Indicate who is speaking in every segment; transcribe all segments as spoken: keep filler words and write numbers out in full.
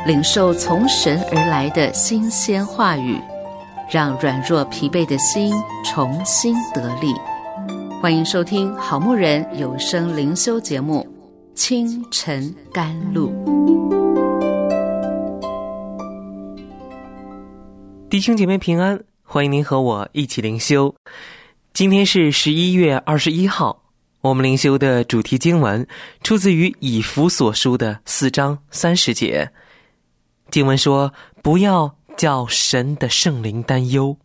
Speaker 1: 领受从神而来的新鲜话语，让软弱疲惫的心重新得力。欢迎收听好牧人有声灵修节目《清晨甘露》。
Speaker 2: 弟兄姐妹平安，欢迎您和我一起灵修。今天是十一月二十一号，我们灵修的主题经文出自于以弗所书的四章三十节。经文说，不要叫神的圣灵担忧。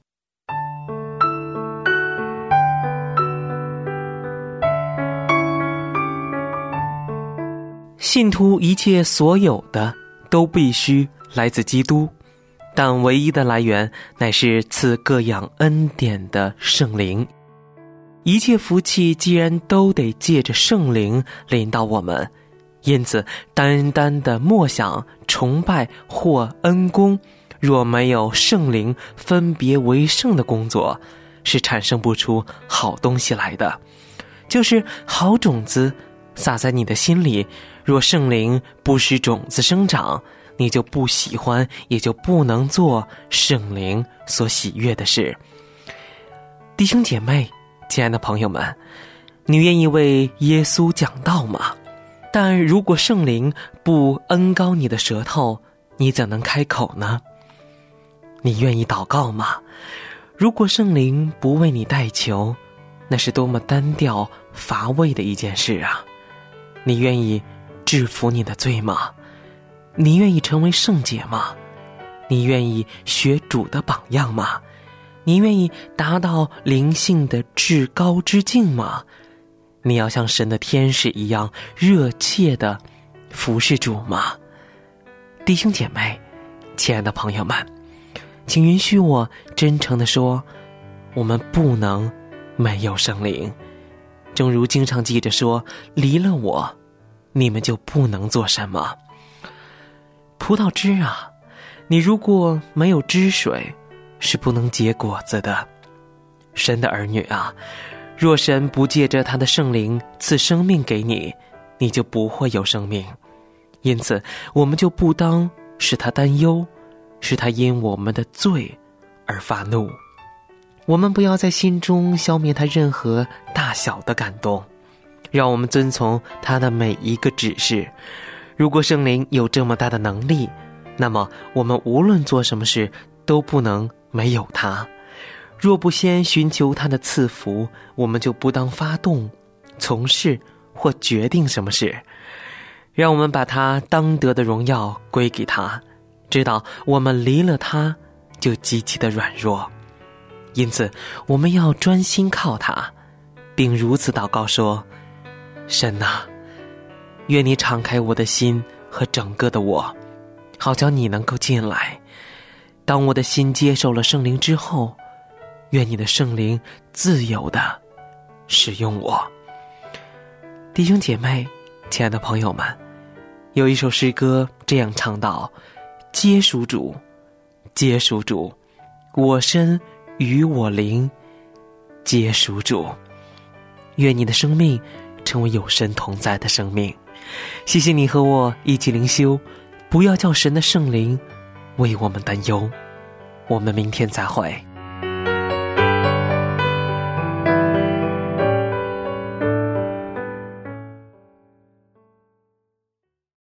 Speaker 2: 信徒一切所有的都必须来自基督，但唯一的来源乃是赐各样恩典的圣灵。一切福气既然都得借着圣灵临到我们，因此单单的默想、崇拜或恩功，若没有圣灵分别为圣的工作，是产生不出好东西来的。就是好种子撒在你的心里，若圣灵不使种子生长，你就不喜欢，也就不能做圣灵所喜悦的事。弟兄姐妹，亲爱的朋友们，你愿意为耶稣讲道吗？但如果圣灵不恩膏你的舌头，你怎能开口呢？你愿意祷告吗？如果圣灵不为你代求，那是多么单调乏味的一件事啊！你愿意制服你的罪吗？你愿意成为圣洁吗？你愿意学主的榜样吗？你愿意达到灵性的至高之境吗？你要像神的天使一样热切地服侍主吗？弟兄姐妹，亲爱的朋友们，请允许我真诚地说，我们不能没有圣灵。正如经常记着说，离了我，你们就不能做什么。葡萄枝啊，你如果没有汁水，是不能结果子的。神的儿女啊，若神不借着他的圣灵赐生命给你，你就不会有生命。因此我们就不当使他担忧，使他因我们的罪而发怒。我们不要在心中消灭他任何大小的感动，让我们遵从他的每一个指示。如果圣灵有这么大的能力，那么我们无论做什么事都不能没有他。若不先寻求他的赐福，我们就不当发动、从事或决定什么事。让我们把他当得的荣耀归给他，知道我们离了他就极其的软弱。因此我们要专心靠他，并如此祷告说，神啊，愿你敞开我的心和整个的我，好叫你能够进来。当我的心接受了圣灵之后，愿你的圣灵自由地使用我。弟兄姐妹，亲爱的朋友们，有一首诗歌这样唱道，接属主，接属主，我身与我灵皆属主。愿你的生命成为有神同在的生命。谢谢你和我一起灵修，不要叫神的圣灵为我们担忧。我们明天再会。